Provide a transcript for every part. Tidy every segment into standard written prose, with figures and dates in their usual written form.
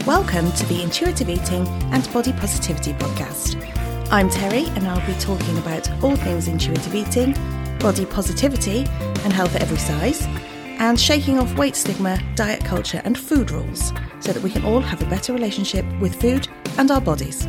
Welcome to the Intuitive Eating and Body Positivity podcast. I'm Terry and I'll be talking about all things intuitive eating, body positivity and health at every size, and shaking off weight stigma, diet culture and food rules so that we can all have a better relationship with food and our bodies.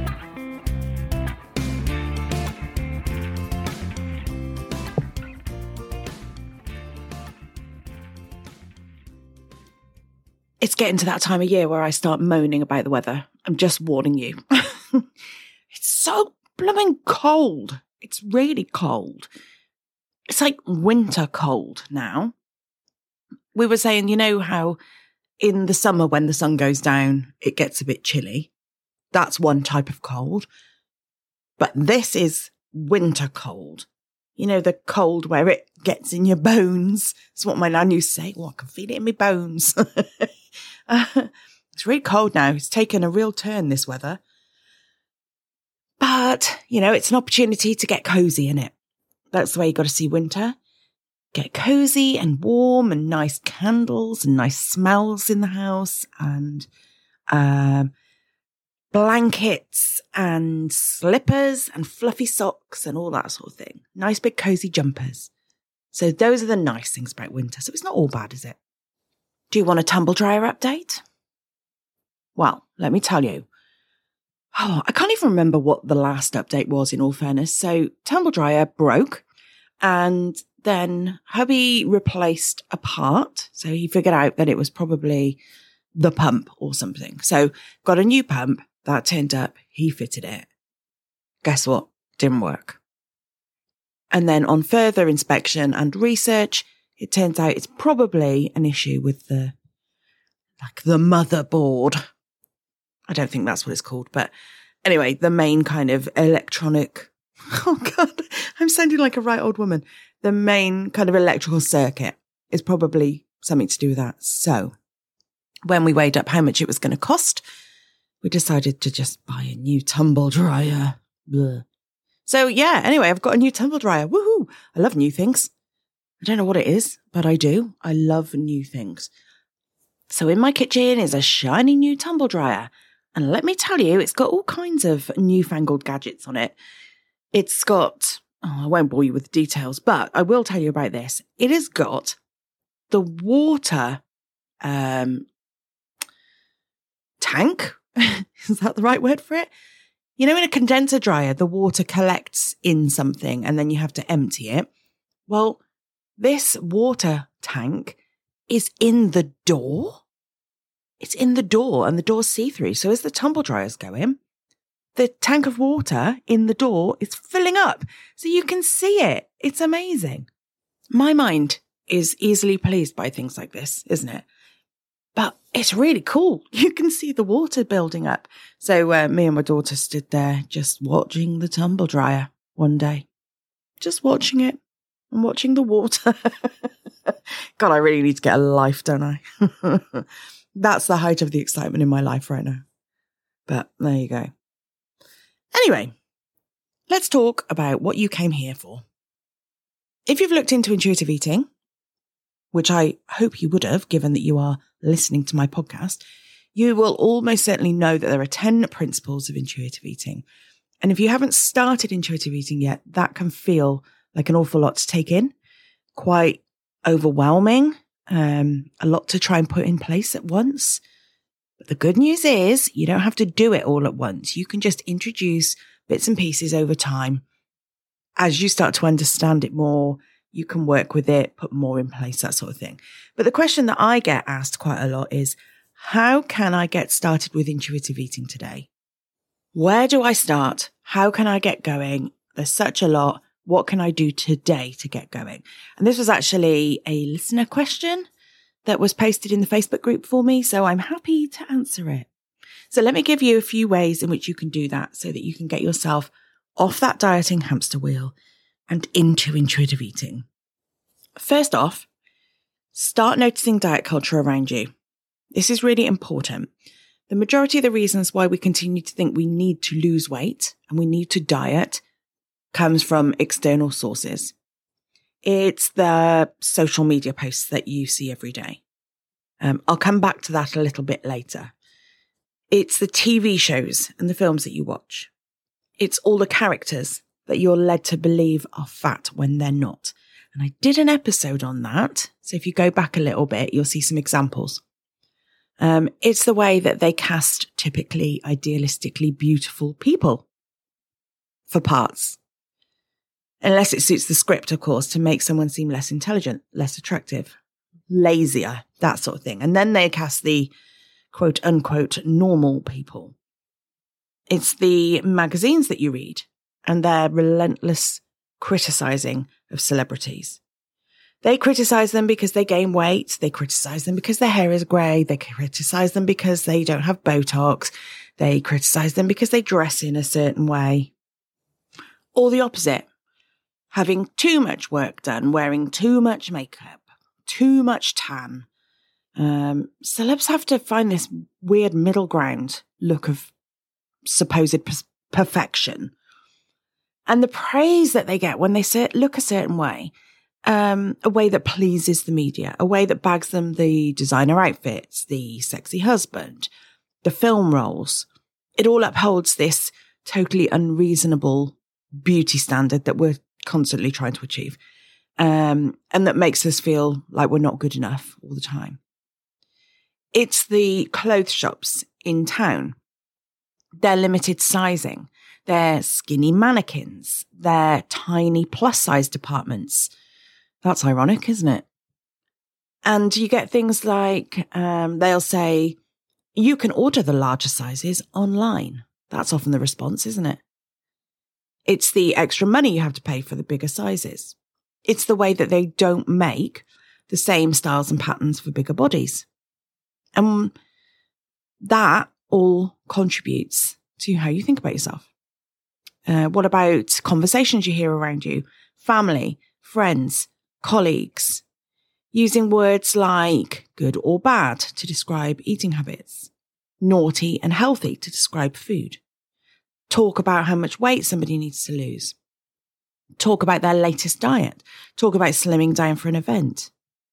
It's getting to that time of year where I start moaning about the weather. I'm just warning you. It's so blooming cold. It's really cold. It's like winter cold now. We were saying, you know how in the summer when the sun goes down, it gets a bit chilly. That's one type of cold. But this is winter cold. You know, the cold where it gets in your bones. It's what my nan used to say. Oh, I can feel it in my bones. It's really cold now. It's taken a real turn, this weather. But, you know, it's an opportunity to get cozy in it. That's the way you got to see winter. Get cozy and warm and nice candles and nice smells in the house and blankets and slippers and fluffy socks and all that sort of thing. Nice big cozy jumpers. So those are the nice things about winter. So it's not all bad, is it? Do you want a tumble dryer update? Well, let me tell you. Oh, I can't even remember what the last update was, in all fairness. So tumble dryer broke and then hubby replaced a part. So he figured out that it was probably the pump or something. So got a new pump. That turned up. He fitted it. Guess what? Didn't work. And then on further inspection and research, it turns out it's probably an issue with the motherboard. I don't think that's what it's called, but anyway, the main kind of electronic, oh God, I'm sounding like a right old woman. The main kind of electrical circuit is probably something to do with that. So when we weighed up how much it was going to cost, we decided to just buy a new tumble dryer. Blah. So yeah, anyway, I've got a new tumble dryer. Woohoo! I love new things. I don't know what it is, but I do. I love new things. So in my kitchen is a shiny new tumble dryer. And let me tell you, it's got all kinds of newfangled gadgets on it. It's got, I won't bore you with the details, but I will tell you about this. It has got the water tank. Is that the right word for it? You know, in a condenser dryer, the water collects in something and then you have to empty it. Well, this water tank is in the door. It's in the door and the door's see-through. So as the tumble dryer's going, the tank of water in the door is filling up. So you can see it. It's amazing. My mind is easily pleased by things like this, isn't it? But it's really cool. You can see the water building up. So me and my daughter stood there just watching the tumble dryer one day. Just watching it and watching the water. God, I really need to get a life, don't I? That's the height of the excitement in my life right now. But there you go. Anyway, let's talk about what you came here for. If you've looked into intuitive eating, which I hope you would have, given that you are listening to my podcast, you will almost certainly know that there are 10 principles of intuitive eating. And if you haven't started intuitive eating yet, that can feel like an awful lot to take in, quite overwhelming, a lot to try and put in place at once. But the good news is you don't have to do it all at once. You can just introduce bits and pieces over time. As you start to understand it more, you can work with it, put more in place, that sort of thing. But the question that I get asked quite a lot is, how can I get started with intuitive eating today? Where do I start? How can I get going? There's such a lot. What can I do today to get going? And this was actually a listener question that was posted in the Facebook group for me, so I'm happy to answer it. So let me give you a few ways in which you can do that so that you can get yourself off that dieting hamster wheel and into intuitive eating. First off, start noticing diet culture around you. This is really important. The majority of the reasons why we continue to think we need to lose weight and we need to diet comes from external sources. It's the social media posts that you see every day. I'll come back to that a little bit later. It's the TV shows and the films that you watch. It's all the characters that you're led to believe are fat when they're not. And I did an episode on that. So if you go back a little bit, you'll see some examples. It's the way that they cast typically idealistically beautiful people for parts. Unless it suits the script, of course, to make someone seem less intelligent, less attractive, lazier, that sort of thing. And then they cast the quote unquote normal people. It's the magazines that you read and their relentless criticizing of celebrities. They criticize them because they gain weight. They criticize them because their hair is grey. They criticize them because they don't have Botox. They criticize them because they dress in a certain way. Or the opposite. Having too much work done, wearing too much makeup, too much tan. Celebs have to find this weird middle ground look of supposed perfection. And the praise that they get when they look a certain way, a way that pleases the media, a way that bags them the designer outfits, the sexy husband, the film roles. It all upholds this totally unreasonable beauty standard that we're constantly trying to achieve. And that makes us feel like we're not good enough all the time. It's the clothes shops in town. Their limited sizing, their skinny mannequins, their tiny plus size departments. That's ironic, isn't it? And you get things like, they'll say, you can order the larger sizes online. That's often the response, isn't it? It's the extra money you have to pay for the bigger sizes. It's the way that they don't make the same styles and patterns for bigger bodies. And that all contributes to how you think about yourself. What about conversations you hear around you? Family, friends, colleagues, using words like good or bad to describe eating habits, naughty and healthy to describe food. Talk about how much weight somebody needs to lose. Talk about their latest diet. Talk about slimming down for an event.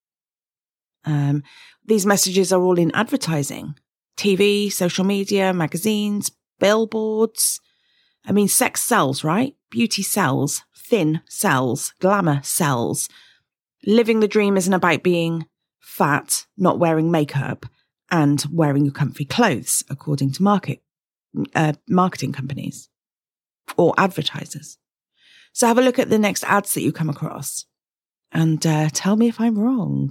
These messages are all in advertising, TV, social media, magazines, billboards. I mean, sex sells, right? Beauty sells, thin sells, glamour sells. Living the dream isn't about being fat, not wearing makeup, and wearing your comfy clothes, according to marketing companies or advertisers. So have a look at the next ads that you come across and tell me if I'm wrong.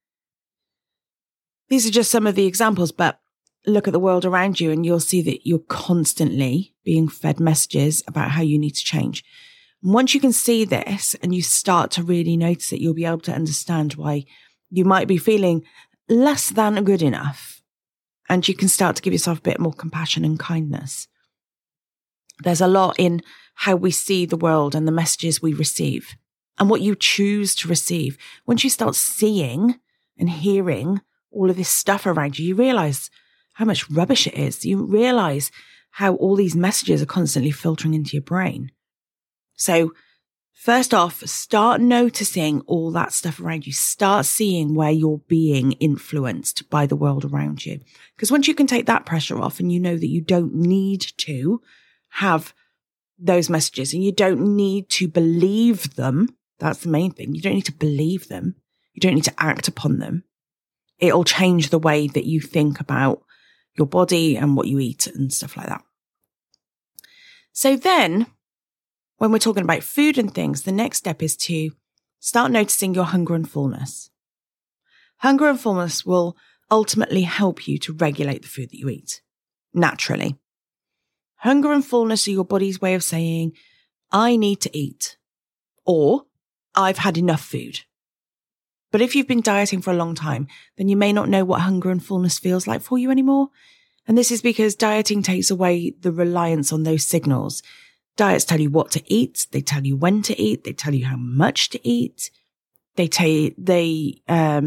These are just some of the examples, but look at the world around you and you'll see that you're constantly being fed messages about how you need to change. And once you can see this and you start to really notice it, you'll be able to understand why you might be feeling less than good enough. And you can start to give yourself a bit more compassion and kindness. There's a lot in how we see the world and the messages we receive and what you choose to receive. Once you start seeing and hearing all of this stuff around you, you realize how much rubbish it is. You realize how all these messages are constantly filtering into your brain. So first off, start noticing all that stuff around you. Start seeing where you're being influenced by the world around you. Because once you can take that pressure off and you know that you don't need to have those messages and you don't need to believe them, that's the main thing. You don't need to believe them. You don't need to act upon them. It'll change the way that you think about your body and what you eat and stuff like that. So then, when we're talking about food and things, the next step is to start noticing your hunger and fullness. Hunger and fullness will ultimately help you to regulate the food that you eat, naturally. Hunger and fullness are your body's way of saying, I need to eat, or I've had enough food. But if you've been dieting for a long time, then you may not know what hunger and fullness feels like for you anymore. And this is because dieting takes away the reliance on those signals. Diets tell you what to eat. They tell you when to eat. They tell you how much to eat. They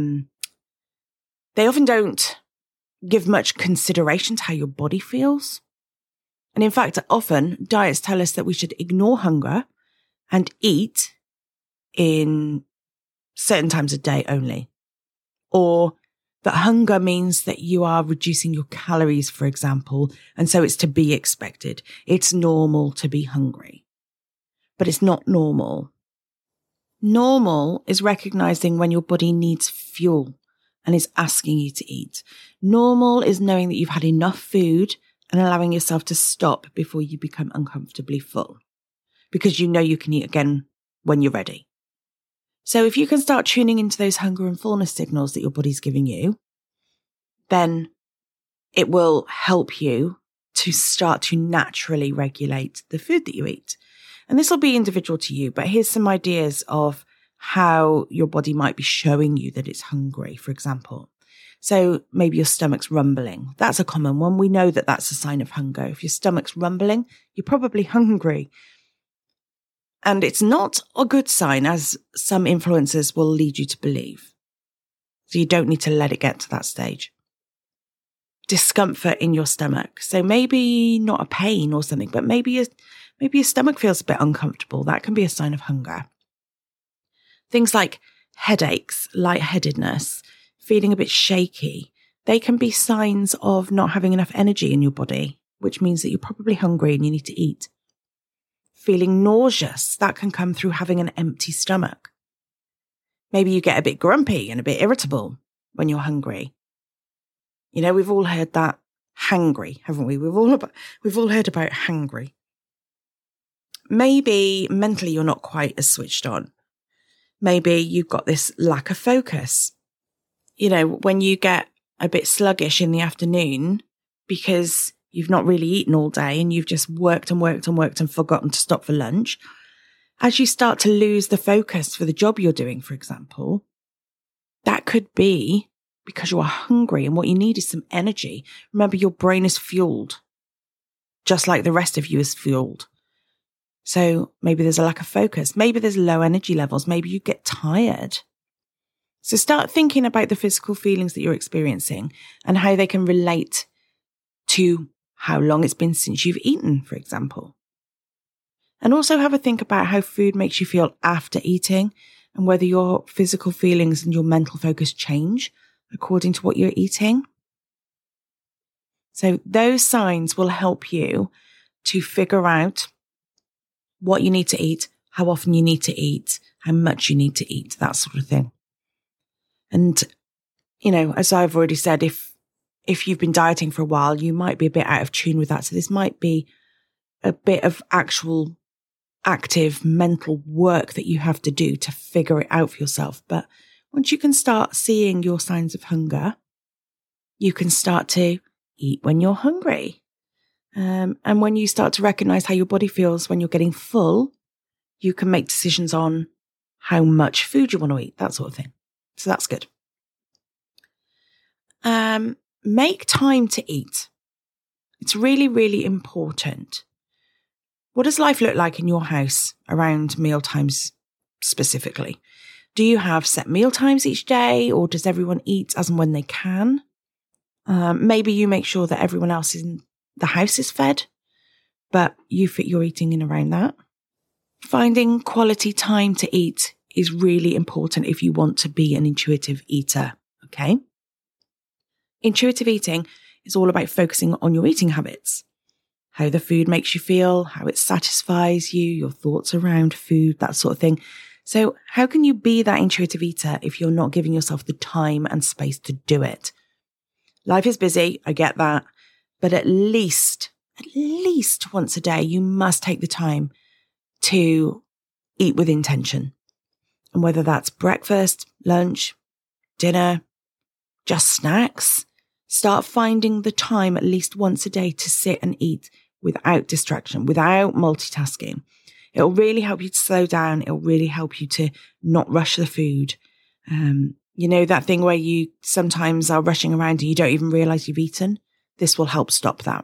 often don't give much consideration to how your body feels. And in fact, often diets tell us that we should ignore hunger and eat in certain times of day only. Or That hunger means that you are reducing your calories, for example, and so it's to be expected. It's normal to be hungry, but it's not normal. Normal is recognizing when your body needs fuel and is asking you to eat. Normal is knowing that you've had enough food and allowing yourself to stop before you become uncomfortably full, because you know you can eat again when you're ready. So if you can start tuning into those hunger and fullness signals that your body's giving you, then it will help you to start to naturally regulate the food that you eat. And this will be individual to you, but here's some ideas of how your body might be showing you that it's hungry, for example. So maybe your stomach's rumbling. That's a common one. We know that that's a sign of hunger. If your stomach's rumbling, you're probably hungry. And it's not a good sign, as some influencers will lead you to believe. So you don't need to let it get to that stage. Discomfort in your stomach. So maybe not a pain or something, but maybe your stomach feels a bit uncomfortable. That can be a sign of hunger. Things like headaches, lightheadedness, feeling a bit shaky. They can be signs of not having enough energy in your body, which means that you're probably hungry and you need to eat. Feeling nauseous, that can come through having an empty stomach. Maybe you get a bit grumpy and a bit irritable when you're hungry. You know, we've all heard that hangry, haven't we? We've all heard about hangry. Maybe mentally you're not quite as switched on. Maybe you've got this lack of focus. You know, when you get a bit sluggish in the afternoon because you've not really eaten all day and you've just worked and forgotten to stop for lunch. As you start to lose the focus for the job you're doing, for example, that could be because you are hungry and what you need is some energy. Remember, your brain is fueled, just like the rest of you is fueled. So maybe there's a lack of focus. Maybe there's low energy levels. Maybe you get tired. So start thinking about the physical feelings that you're experiencing and how they can relate to how long it's been since you've eaten, for example. And also have a think about how food makes you feel after eating and whether your physical feelings and your mental focus change according to what you're eating. So those signs will help you to figure out what you need to eat, how often you need to eat, how much you need to eat, that sort of thing. And, you know, as I've already said, if you've been dieting for a while, you might be a bit out of tune with that. So this might be a bit of actual active mental work that you have to do to figure it out for yourself. But once you can start seeing your signs of hunger, you can start to eat when you're hungry. And when you start to recognize how your body feels when you're getting full, you can make decisions on how much food you want to eat, that sort of thing. So that's good. Make time to eat. It's really, really important. What does life look like in your house around meal times specifically? Do you have set meal times each day, or does everyone eat as and when they can? Maybe you make sure that everyone else in the house is fed, but you fit your eating in around that. Finding quality time to eat is really important if you want to be an intuitive eater, okay? Intuitive eating is all about focusing on your eating habits, how the food makes you feel, how it satisfies you, your thoughts around food, that sort of thing. So how can you be that intuitive eater if you're not giving yourself the time and space to do it? Life is busy, I get that, but at least once a day, you must take the time to eat with intention. And whether that's breakfast, lunch, dinner, just snacks, start finding the time at least once a day to sit and eat without distraction, without multitasking. It'll really help you to slow down. It'll really help you to not rush the food. You know, that thing where you sometimes are rushing around and you don't even realize you've eaten? This will help stop that.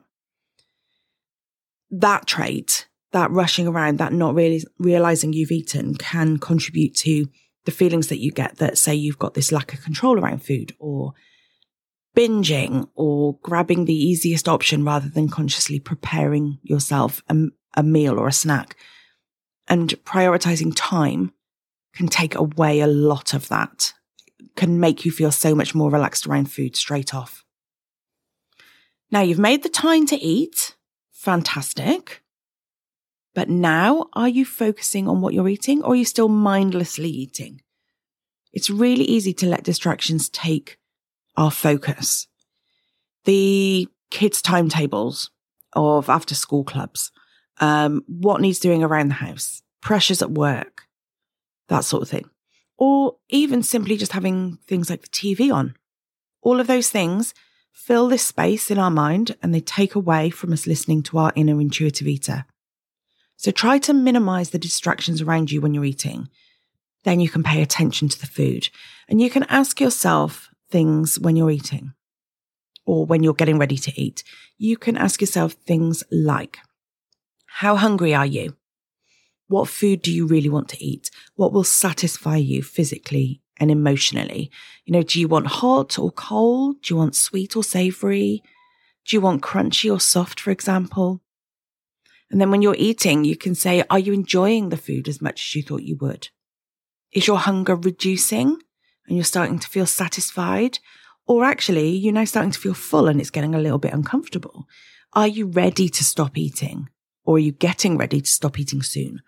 That trait, that rushing around, that not really realizing you've eaten can contribute to the feelings that you get that say you've got this lack of control around food, or binging, or grabbing the easiest option rather than consciously preparing yourself a meal or a snack. And prioritizing time can take away a lot of that. can make you feel so much more relaxed around food straight off. Now you've made the time to eat. Fantastic. But now, are you focusing on what you're eating, or are you still mindlessly eating? It's really easy to let distractions take our focus. The kids' timetables of after school clubs, what needs doing around the house, pressures at work, that sort of thing. Or even simply just having things like the TV on. All of those things fill this space in our mind and they take away from us listening to our inner intuitive eater. So try to minimize the distractions around you when you're eating. Then you can pay attention to the food. And you can ask yourself things when you're eating or when you're getting ready to eat. You can ask yourself things like, how hungry are you? What food do you really want to eat? What will satisfy you physically and emotionally? Do you want hot or cold? Do you want sweet or savory? Do you want crunchy or soft, for example? And then when you're eating, you can say, are you enjoying the food as much as you thought you would? Is your hunger reducing and you're starting to feel satisfied? Or actually, you're now starting to feel full and it's getting a little bit uncomfortable. Are you ready to stop eating? Or are you getting ready to stop eating soon?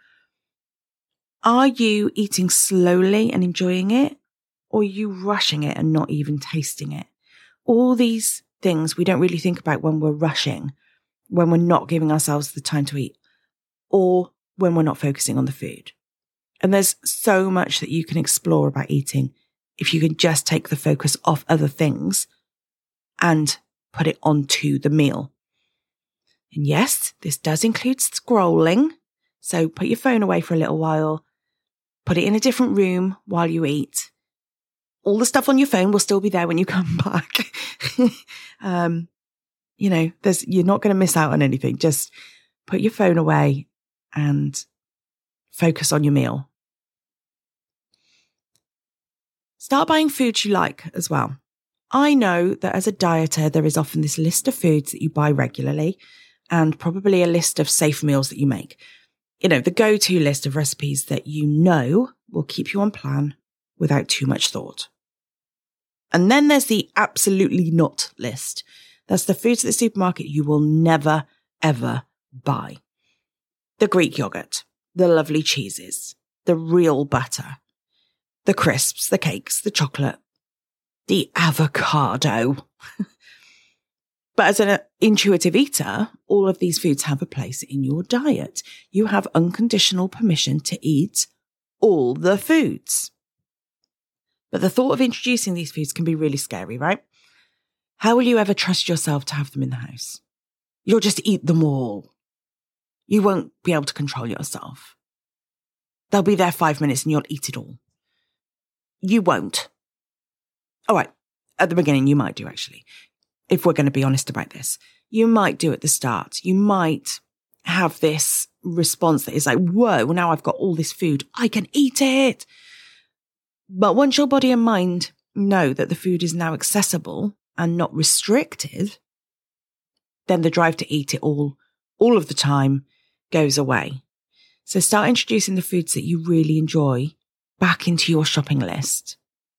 Are you eating slowly and enjoying it? Or are you rushing it and not even tasting it? All these things we don't really think about when we're rushing, when we're not giving ourselves the time to eat, or when we're not focusing on the food. And there's so much that you can explore about eating if you can just take the focus off other things and put it onto the meal. And yes, this does include scrolling. So put your phone away for a little while, put it in a different room while you eat. All the stuff on your phone will still be there when you come back. You're not going to miss out on anything. Just put your phone away and focus on your meal. Start buying foods you like as well. I know that as a dieter, there is often this list of foods that you buy regularly and probably a list of safe meals that you make. The go-to list of recipes that will keep you on plan without too much thought. And then there's the absolutely not list. That's the foods at the supermarket you will never, ever buy. The Greek yogurt, the lovely cheeses, the real butter, the crisps, the cakes, the chocolate, the avocado. But as an intuitive eater, all of these foods have a place in your diet. You have unconditional permission to eat all the foods. But the thought of introducing these foods can be really scary, right? How will you ever trust yourself to have them in the house? You'll just eat them all. You won't be able to control yourself. They'll be there 5 minutes and you'll eat it all. You won't. All right. At the beginning, you might do, actually. If we're going to be honest about this, you might do at the start. You might have this response that is like, whoa, now I've got all this food. I can eat it. But once your body and mind know that the food is now accessible and not restricted, then the drive to eat it all of the time goes away. So start introducing the foods that you really enjoy back into your shopping list.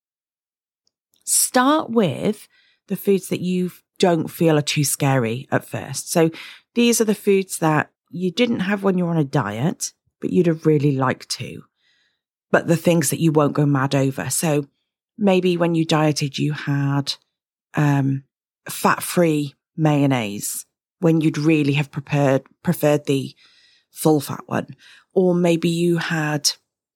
Start with the foods that you don't feel are too scary at first. So these are the foods that you didn't have when you're on a diet, but you'd have really liked to. But the things that you won't go mad over. So maybe when you dieted, you had fat-free mayonnaise when you'd really have preferred the full fat one. Or maybe you had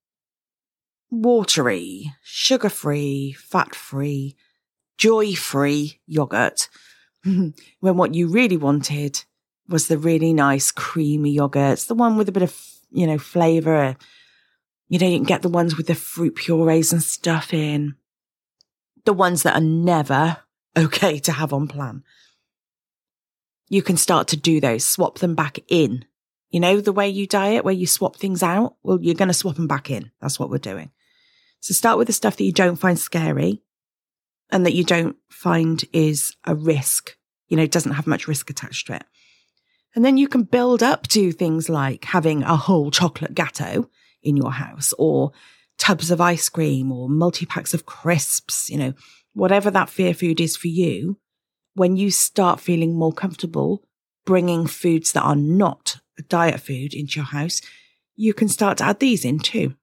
watery, sugar-free, fat-free, joy-free yogurt, when what you really wanted was the really nice creamy yogurts, the one with a bit of, flavour. You can get the ones with the fruit purees and stuff in, the ones that are never okay to have on plan. You can start to do those, swap them back in. The way you diet, where you swap things out, well, you're going to swap them back in. That's what we're doing. So start with the stuff that you don't find scary and that you don't find is a risk, doesn't have much risk attached to it. And then you can build up to things like having a whole chocolate gatto in your house or tubs of ice cream or multi-packs of crisps, whatever that fear food is for you, when you start feeling more comfortable bringing foods that are not a diet food into your house, you can start to add these in too.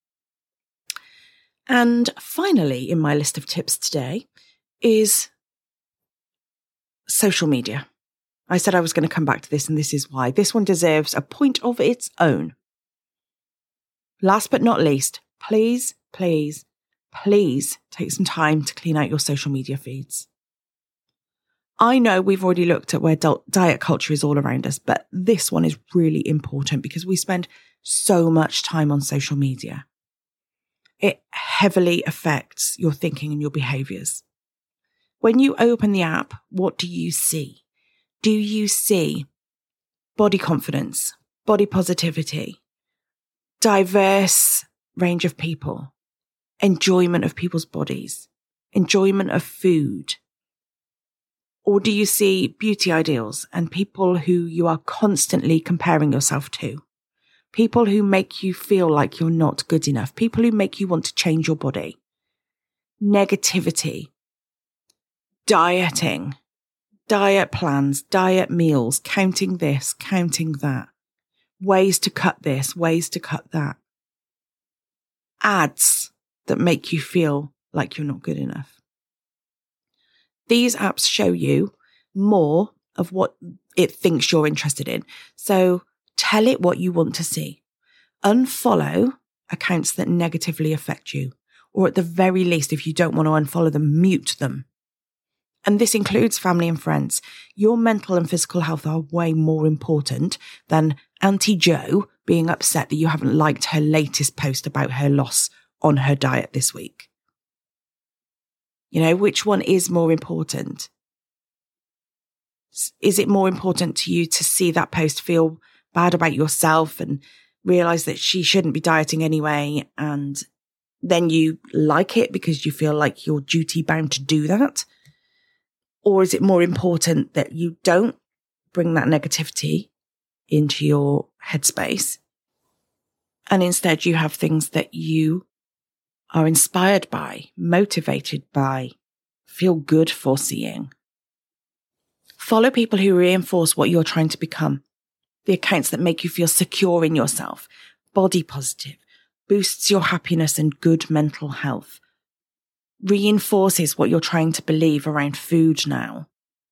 And finally, in my list of tips today is social media. I said I was going to come back to this, and this is why. This one deserves a point of its own. Last but not least, please, please, please take some time to clean out your social media feeds. I know we've already looked at where diet culture is all around us, but this one is really important because we spend so much time on social media. It heavily affects your thinking and your behaviors. When you open the app, what do you see? Do you see body confidence, body positivity, diverse range of people, enjoyment of people's bodies, enjoyment of food? Or do you see beauty ideals and people who you are constantly comparing yourself to? People who make you feel like you're not good enough. People who make you want to change your body. Negativity. Dieting. Diet plans, diet meals, counting this, counting that. Ways to cut this, ways to cut that. Ads that make you feel like you're not good enough. These apps show you more of what it thinks you're interested in. So tell it what you want to see. Unfollow accounts that negatively affect you, or at the very least, if you don't want to unfollow them, mute them. And this includes family and friends. Your mental and physical health are way more important than Auntie Jo being upset that you haven't liked her latest post about her loss on her diet this week. Which one is more important? Is it more important to you to see that post, feel bad about yourself and realize that she shouldn't be dieting anyway, and then you like it because you feel like you're duty bound to do that? Or is it more important that you don't bring that negativity into your headspace, and instead you have things that you are inspired by, motivated by, feel good for seeing? Follow people who reinforce what you're trying to become. The accounts that make you feel secure in yourself, body positive, boosts your happiness and good mental health, reinforces what you're trying to believe around food now.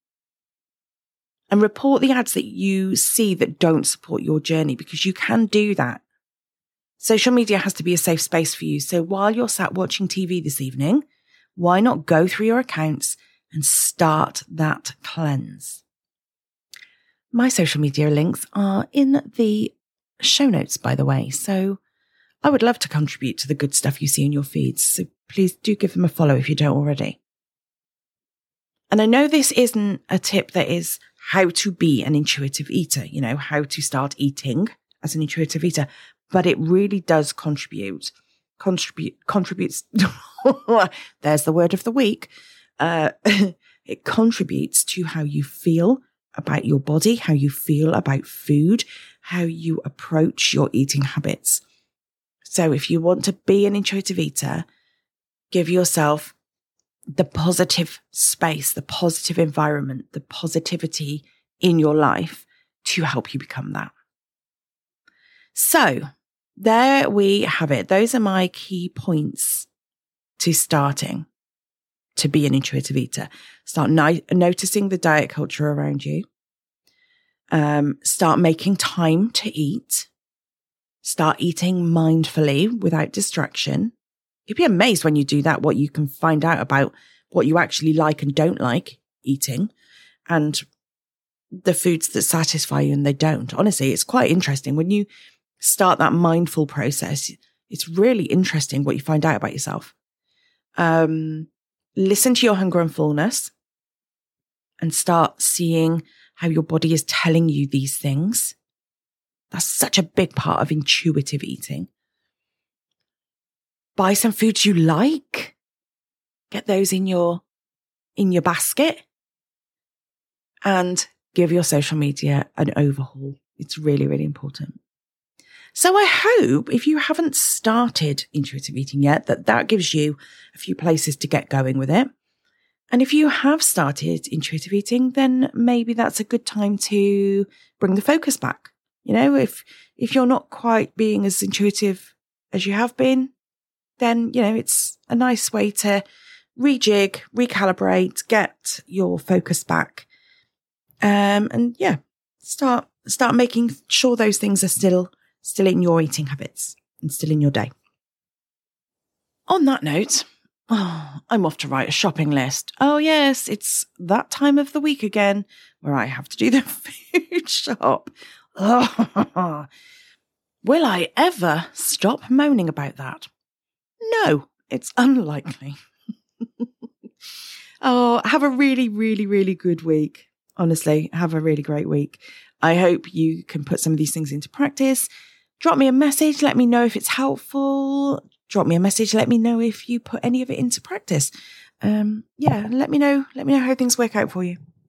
And report the ads that you see that don't support your journey, because you can do that. Social media has to be a safe space for you. So while you're sat watching TV this evening, why not go through your accounts and start that cleanse? My social media links are in the show notes, by the way. So I would love to contribute to the good stuff you see in your feeds. So please do give them a follow if you don't already. And I know this isn't a tip that is how to be an intuitive eater, how to start eating as an intuitive eater, but it really does contributes. There's the word of the week. It contributes to how you feel about your body, how you feel about food, how you approach your eating habits. So if you want to be an intuitive eater, give yourself the positive space, the positive environment, the positivity in your life to help you become that. So there we have it. Those are my key points to starting to be an intuitive eater. Start noticing the diet culture around you. Start making time to eat. Start eating mindfully without distraction. You'd be amazed when you do that, what you can find out about what you actually like and don't like eating, and the foods that satisfy you and they don't. Honestly, it's quite interesting. When you start that mindful process, it's really interesting what you find out about yourself. Listen to your hunger and fullness and start seeing how your body is telling you these things. That's such a big part of intuitive eating. Buy some foods you like. Get those in your basket. And give your social media an overhaul. It's really, really important. So I hope if you haven't started intuitive eating yet, that gives you a few places to get going with it. And if you have started intuitive eating, then maybe that's a good time to bring the focus back. You know, if you're not quite being as intuitive as you have been, then, you know, it's a nice way to rejig, recalibrate, get your focus back. And yeah, start making sure those things are still in your eating habits and still in your day. On that note, I'm off to write a shopping list. Oh yes, it's that time of the week again where I have to do the food shop. Oh, will I ever stop moaning about that? No, it's unlikely. Oh, have a really, really, really good week. Honestly, have a really great week. I hope you can put some of these things into practice. Drop me a message. Let me know if it's helpful. Drop me a message. Let me know if you put any of it into practice. Let me know how things work out for you.